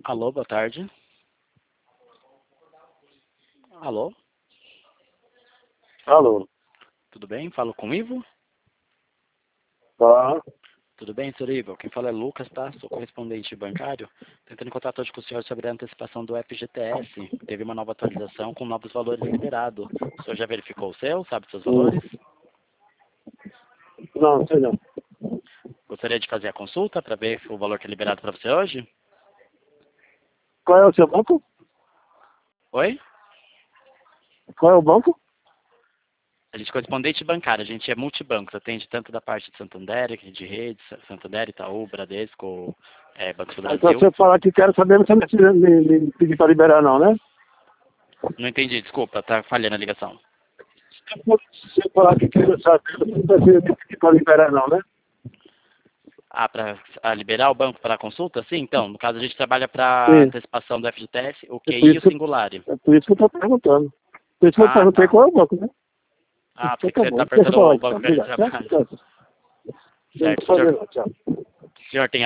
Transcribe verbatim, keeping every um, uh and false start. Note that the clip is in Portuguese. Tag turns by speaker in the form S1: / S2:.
S1: Alô, boa tarde. Alô,
S2: Alô,
S1: tudo bem? Falo com o Ivo?
S2: tá?
S1: Tudo bem, senhor Ivo? Quem fala é Lucas, tá? Sou correspondente bancário. Tentando em contato hoje com o senhor sobre a antecipação do F G T S. Teve uma nova atualização com novos valores liberados. O senhor já verificou o seu? Sabe os seus
S2: Hum.
S1: valores?
S2: Não, sei não.
S1: Gostaria de fazer a consulta para ver o valor que é liberado para você hoje?
S2: Qual é o seu banco?
S1: Oi?
S2: Qual é o banco?
S1: A gente é correspondente bancário, a gente é multibanco, atende tanto da parte de Santander, de rede, Santander, Itaú, Bradesco, é, Banco do
S2: Então,
S1: Brasil.
S2: se eu falar que quero saber, você não precisa me, me pedir para liberar, não, né?
S1: Não entendi, desculpa, tá falhando a ligação.
S2: Se eu falar que quero saber, você não precisa me pedir para liberar, não, né?
S1: Ah, para liberar o banco para consulta? Sim, então, no caso a gente trabalha para
S2: Sim.
S1: antecipação do F G T S, o
S2: É
S1: Q I
S2: por
S1: e o
S2: isso,
S1: singular.
S2: é por isso que eu estou perguntando. Por isso que eu
S1: Ah,
S2: perguntei
S1: tá.
S2: qual é o banco, né?
S1: Ah,
S2: Então
S1: porque
S2: tá
S1: você
S2: bom.
S1: está
S2: Deixa eu
S1: perguntando
S2: falar
S1: o
S2: então.
S1: banco que a gente
S2: Obrigado. Tchau,
S1: trabalha.
S2: tchau. Não
S1: Certo.
S2: precisa
S1: O senhor,
S2: fazer não, tchau.
S1: o senhor tem